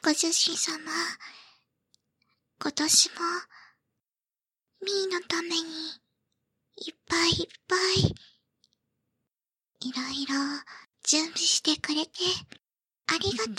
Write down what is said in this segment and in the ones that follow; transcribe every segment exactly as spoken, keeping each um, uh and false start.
ご主人様、今年も、ミーのために、いっぱいいっぱい、いろいろ準備してくれて、ありがとにゃん。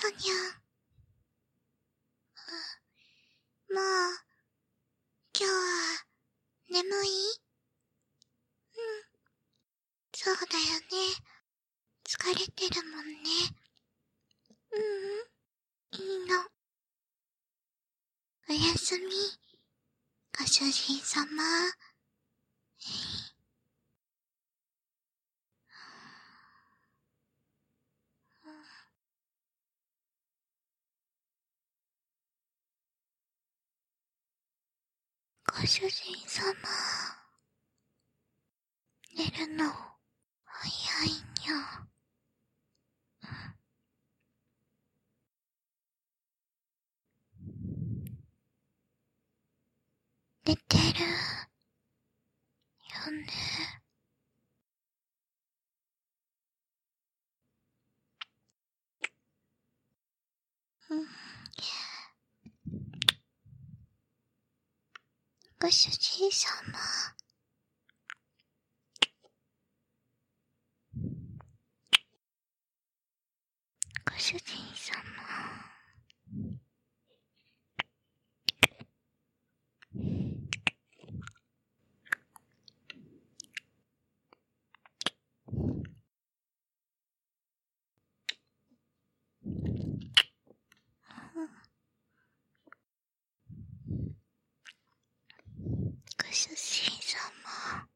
もう、今日は、眠い？うん。そうだよね。疲れてるもんね。ううん、いいの。おやすみ、ご主人様。ご主人様、寝るの早いにゃ。寝てるよね。うん。ご主人様。ご主人様。ご主人様。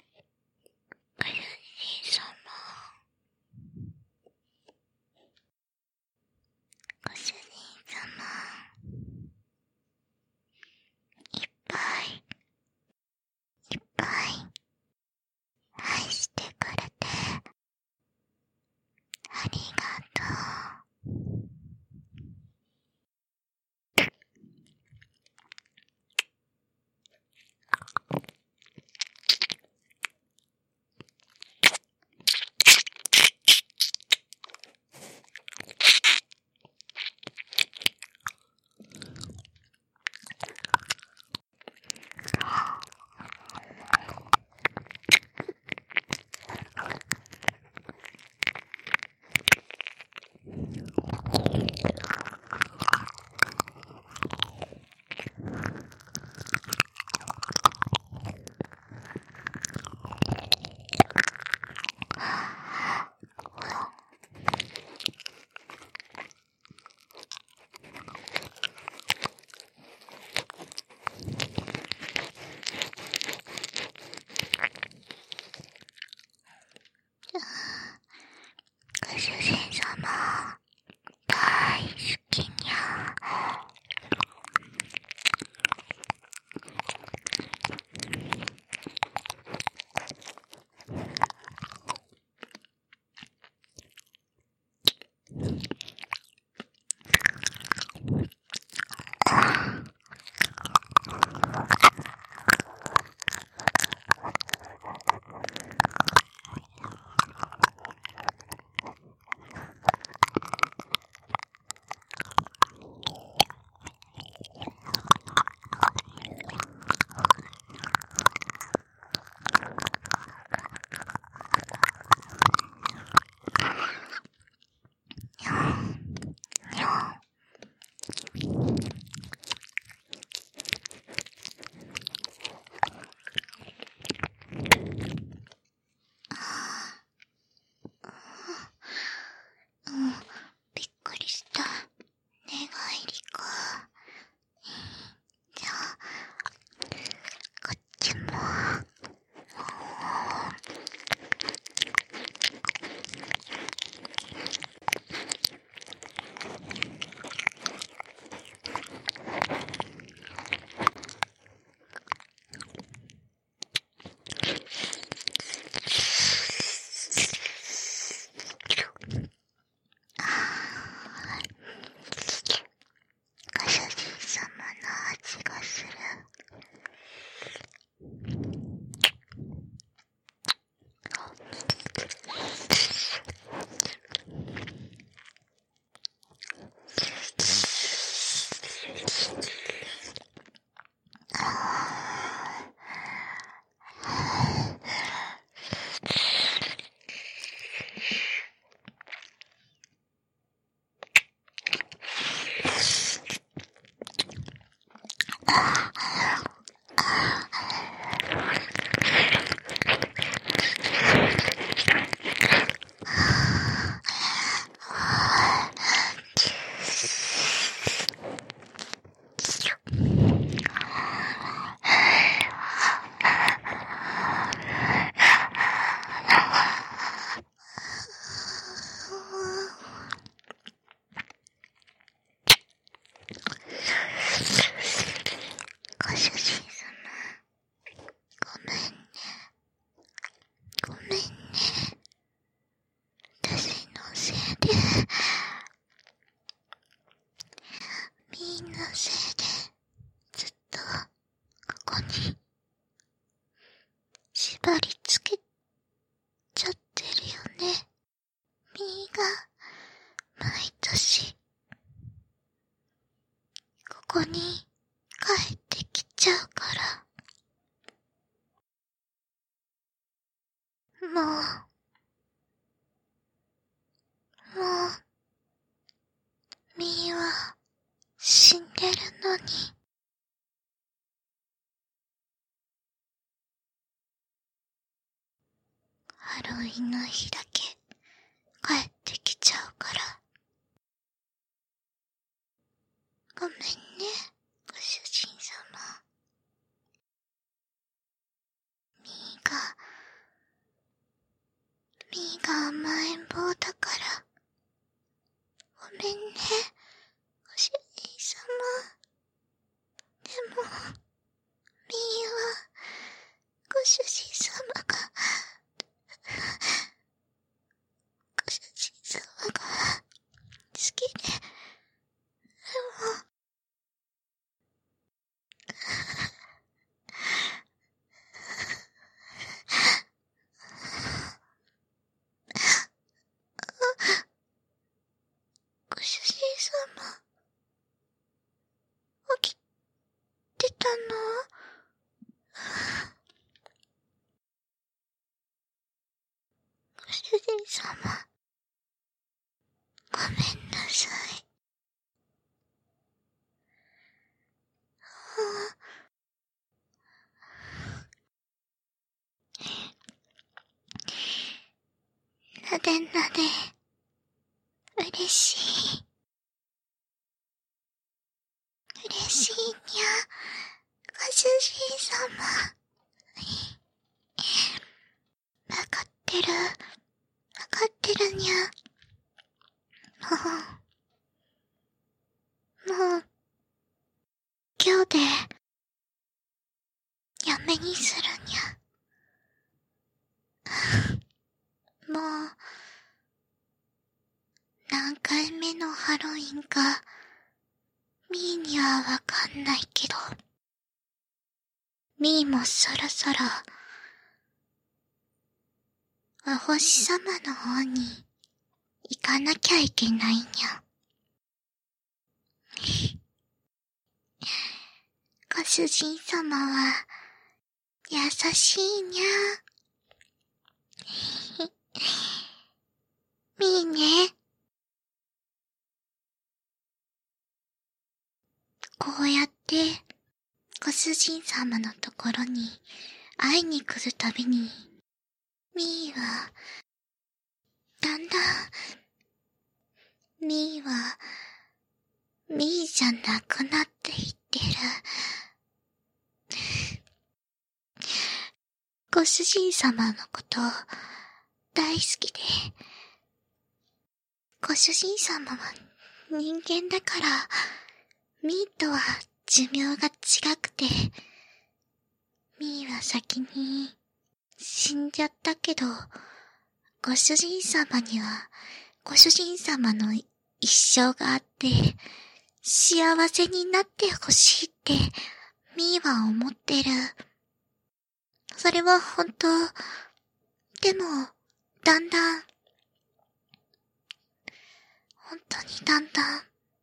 ご主人様。 が毎年ここに帰ってきちゃうから。もう、もう、みーは死んでるのに。ハロウィンの日だけ帰ってきちゃうから。ごめんね、ご主人様。みーが、みーが甘えん坊だから。ごめんね、ご主人様。でも、みーは、ご主人様が、ご主人様が好きで、でも、ご主人様、起きてたの？ご主人様、ごめんなさい。なでなで、嬉しい。嬉しいにゃ、ご主人様。わかってる、わかってるにゃ。もう、もう、今日で、やめにするにゃ。もう、何回目のハロウィンか、みーにはわかんないけど、みーもそろそろ、お星様の方に行かなきゃいけないにゃ。ご主人様は、優しいにゃ。みーね。こうやって、ご主人様のところに会いに来るたびに、みーは、だんだん、みーは、みーじゃなくなっていってる。ご主人様のこと大好きで、ご主人様は人間だから、みーとは寿命が違くて、みーは先に死んじゃったけど、ご主人様にはご主人様の一生があって、幸せになってほしいってみーは思ってる。それは本当。でも、だんだん、本当にだんだん、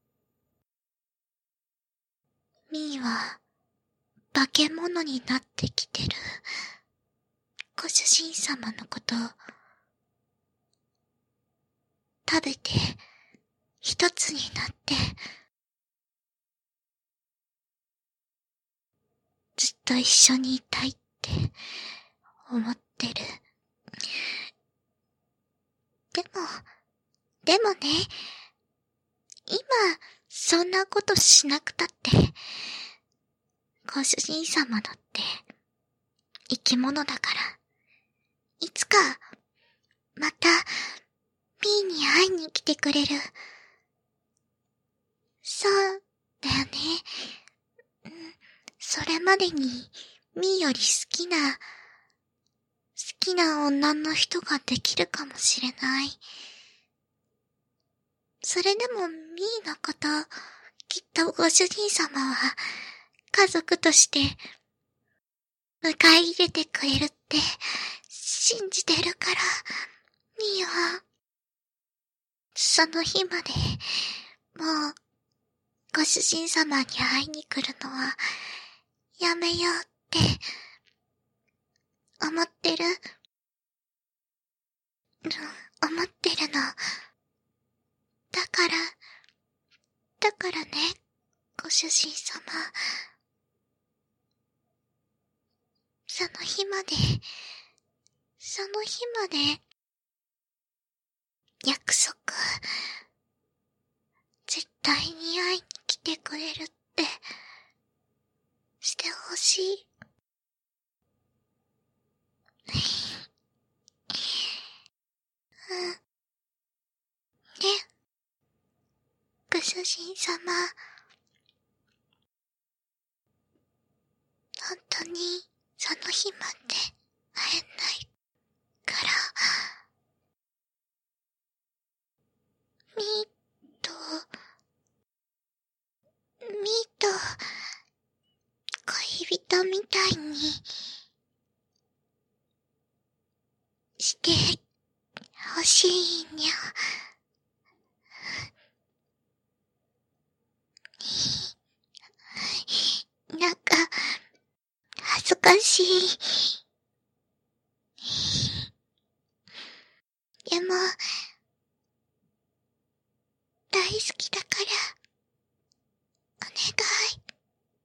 みーは化け物になってきてる。ご主人様のこと、食べて、一つになって、ずっと一緒にいたいって思ってる。でも、でもね、今、そんなことしなくたって、ご主人様だって生き物だから、いつか、また、みーに会いに来てくれる。そうだよね。うん、それまでに、みーより好きな、好きな女の人ができるかもしれない。それでもみーのこと、きっとご主人様は、家族として、迎え入れてくれるって、信じてるから、みーは、 その日まで、もう、ご主人様に会いに来るのは、やめようって、思ってる、うん、思ってるの。だから、だからね、ご主人様。その日まで、その日まで、約束、絶対に会いに来てくれるって、してほしい。うん。ね、ご主人様。本当に、その日まで会えないから、ミーと、ミーと、恋人みたいに、してほしいにゃ。なんか、恥ずかしい。でも、大好きだから、お願い。